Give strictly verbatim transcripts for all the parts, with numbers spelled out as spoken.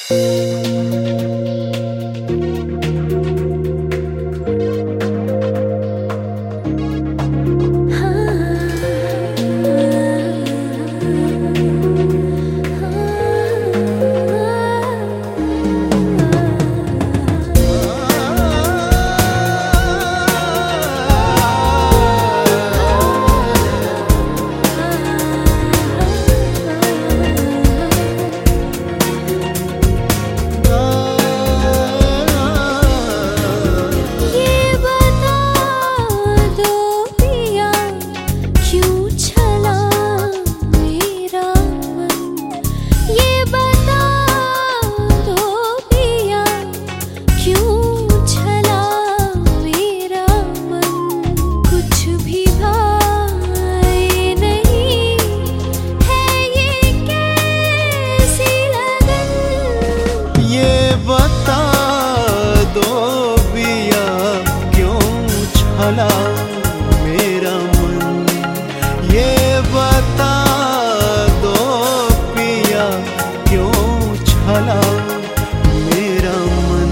मेरा मन, ये बता दो पिया क्यों छला मेरा मन।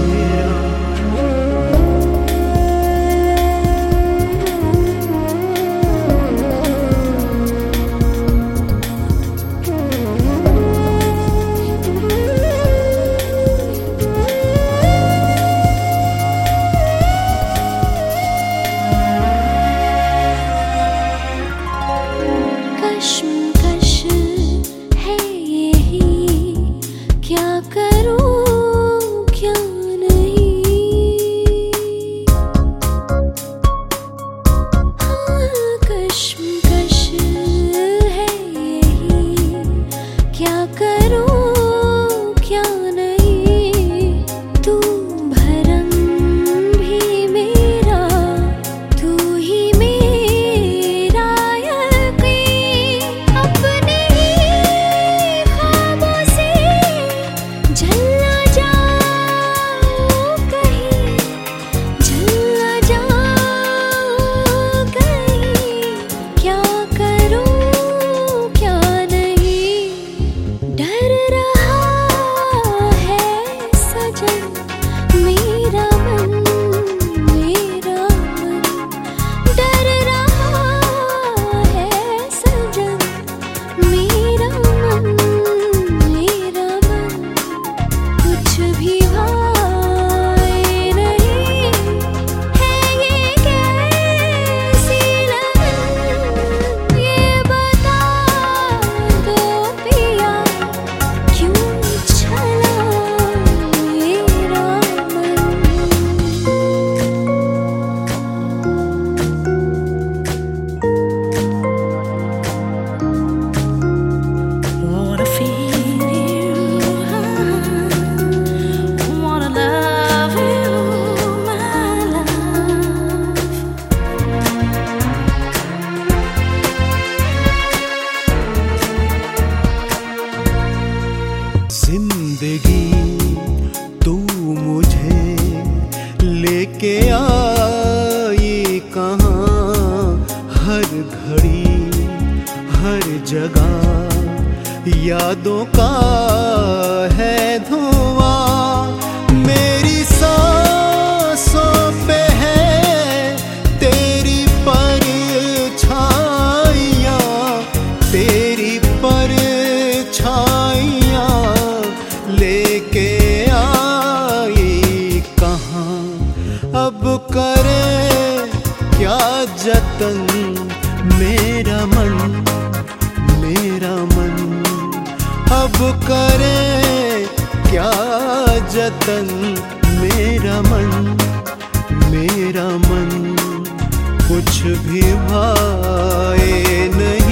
जिंदगी तू मुझे लेके आई कहाँ, हर घड़ी हर जगह यादों का है धुआं। मेरी सांसों पे है तेरी परछाइयाँ, तेरी परछाइयाँ लेके आई कहाँ। अब करे क्या जतन मेरा मन, मेरा मन। अब करे क्या जतन मेरा मन, मेरा मन। कुछ भी भाए नहीं